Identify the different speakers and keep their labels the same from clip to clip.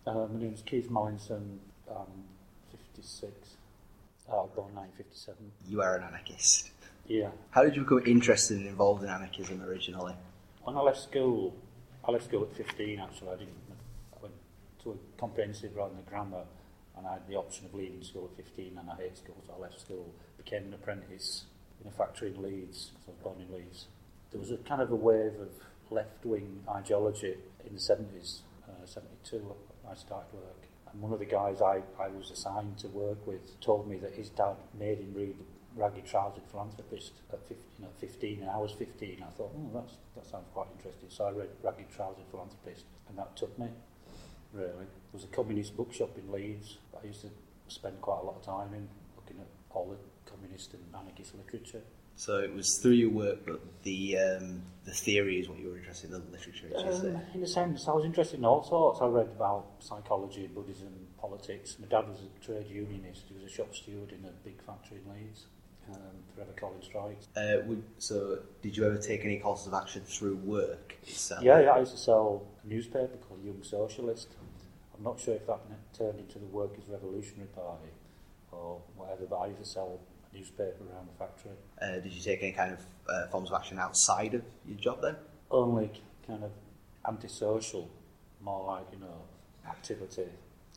Speaker 1: My name's Keith Mallinson. I'm 56. Born 1957.
Speaker 2: You are an anarchist.
Speaker 1: Yeah.
Speaker 2: How did you become interested and involved in anarchism originally?
Speaker 1: When I left school at 15 actually. I went to a comprehensive rather than a grammar, and I had the option of leaving school at 15, and I hated school, so I left school, became an apprentice in a factory in Leeds, because I was born in Leeds. There was a kind of a wave of left-wing ideology in the 70s, 72, I started work. And one of the guys I was assigned to work with told me that his dad made him read Ragged Trousered Philanthropist at 15, and I was 15. I thought, that sounds quite interesting. So I read Ragged Trousered Philanthropist, and that took me, really. There was a communist bookshop in Leeds that I used to spend quite a lot of time in, looking at all the communist and anarchist literature.
Speaker 2: So it was through your work, but the theory is what you were interested in, the literature, as you say.
Speaker 1: In a sense, I was interested in all sorts. I read about psychology, Buddhism, politics. My dad was a trade unionist. He was a shop steward in a big factory in Leeds. Forever Collins strikes.
Speaker 2: So did you ever take any courses of action through work itself?
Speaker 1: Yeah, I used to sell a newspaper called Young Socialist. I'm not sure if that turned into the Workers' Revolutionary Party or whatever, but I used to sell a newspaper around the factory.
Speaker 2: Did you take any kind of forms of action outside of your job then?
Speaker 1: Only kind of antisocial, more like, activity.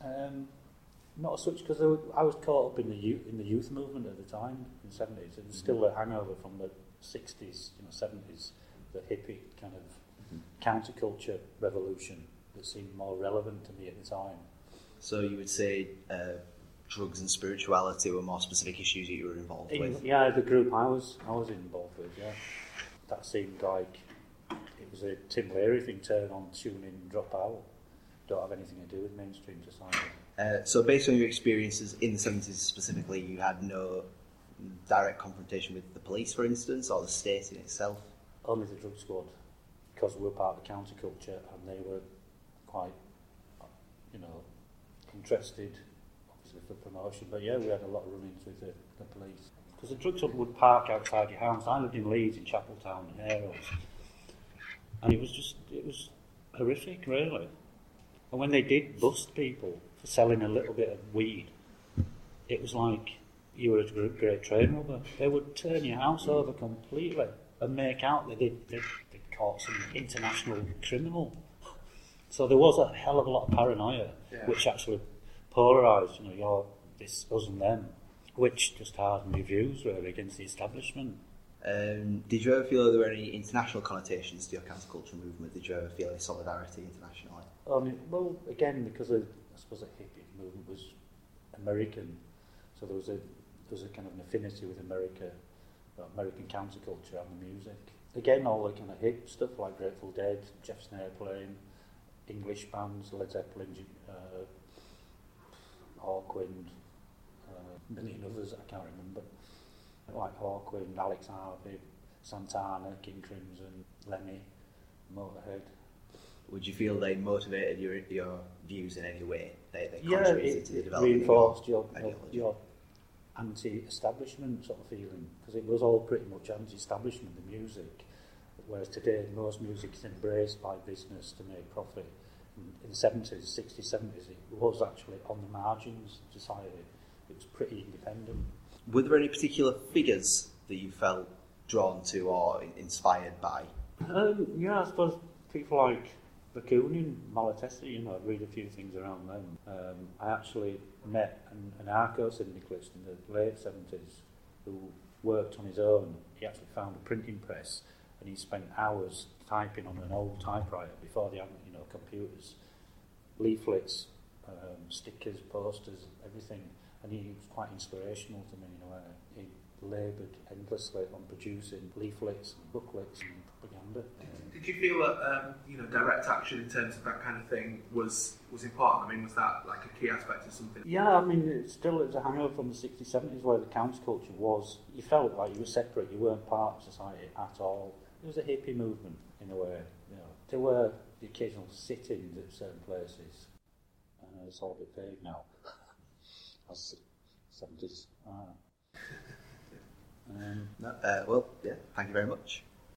Speaker 1: Not as such, because I was caught up in the youth movement at the time, in the 70s. It was still a hangover from the 60s, 70s, the hippie kind of counterculture revolution that seemed more relevant to me at the time.
Speaker 2: So you would say drugs and spirituality were more specific issues that you were involved with?
Speaker 1: Yeah, the group I was involved with, yeah. That seemed like it was a Tim Leary thing, turn on, tune in, drop out. Don't have anything to do with mainstream society.
Speaker 2: So based on your experiences in the 70s specifically, you had no direct confrontation with the police, for instance, or the state in itself?
Speaker 1: Only the drug squad, because we were part of the counterculture and they were quite, interested, obviously for promotion, but yeah, we had a lot of run-ins with the police. Because the drug squad would park outside your house. I lived in Leeds, in Chapeltown and Harrows, and it was horrific, really. And when they did bust people for selling a little bit of weed, it was like you were a great train robber. They would turn your house over completely and make out that they'd caught some international criminal. So there was a hell of a lot of paranoia, which actually polarised, you're this, us and them, which just hardened your views, really, against the establishment.
Speaker 2: Did you ever feel that there were any international connotations to your counterculture movement? Did you ever feel any solidarity internationally?
Speaker 1: Well, again, because I suppose the hippie movement was American, so there was a kind of an affinity with America, American counterculture and the music. Again, all the kind of hip stuff like Grateful Dead, Jefferson Airplane, English bands, Led Zeppelin, Hawkwind, a million others I can't remember. Like Hawkwind, Alex Harvey, Santana, King Crimson, Lemmy, Motorhead.
Speaker 2: Would you feel they motivated your views in any way? They
Speaker 1: contributed
Speaker 2: to the development
Speaker 1: reinforced your anti-establishment sort of feeling, because it was all pretty much anti-establishment, the music, whereas today most music is embraced by business to make profit. In the 70s, 60s, 70s, it was actually on the margins of society. It was pretty independent.
Speaker 2: Were there any particular figures that you felt drawn to or inspired by?
Speaker 1: I suppose people like Bakunin, Malatesta, I'd read a few things around them. I actually met an anarcho-syndicalist in the late 70s who worked on his own. He actually found a printing press and he spent hours typing on an old typewriter before they had, computers, leaflets, stickers, posters, everything. And he was quite inspirational to me in a way. He laboured endlessly on producing leaflets and booklets and propaganda.
Speaker 3: Did you feel that direct action in terms of that kind of thing was important? I mean, was that like a key aspect of something?
Speaker 1: Yeah, it was a hangover from the 60s, 70s where the counterculture was, you felt like you were separate, you weren't part of society at all. It was a hippie movement in a way. There were the occasional sit-ins at certain places. It's all a bit vague now. As 70s.
Speaker 2: Thank you very much.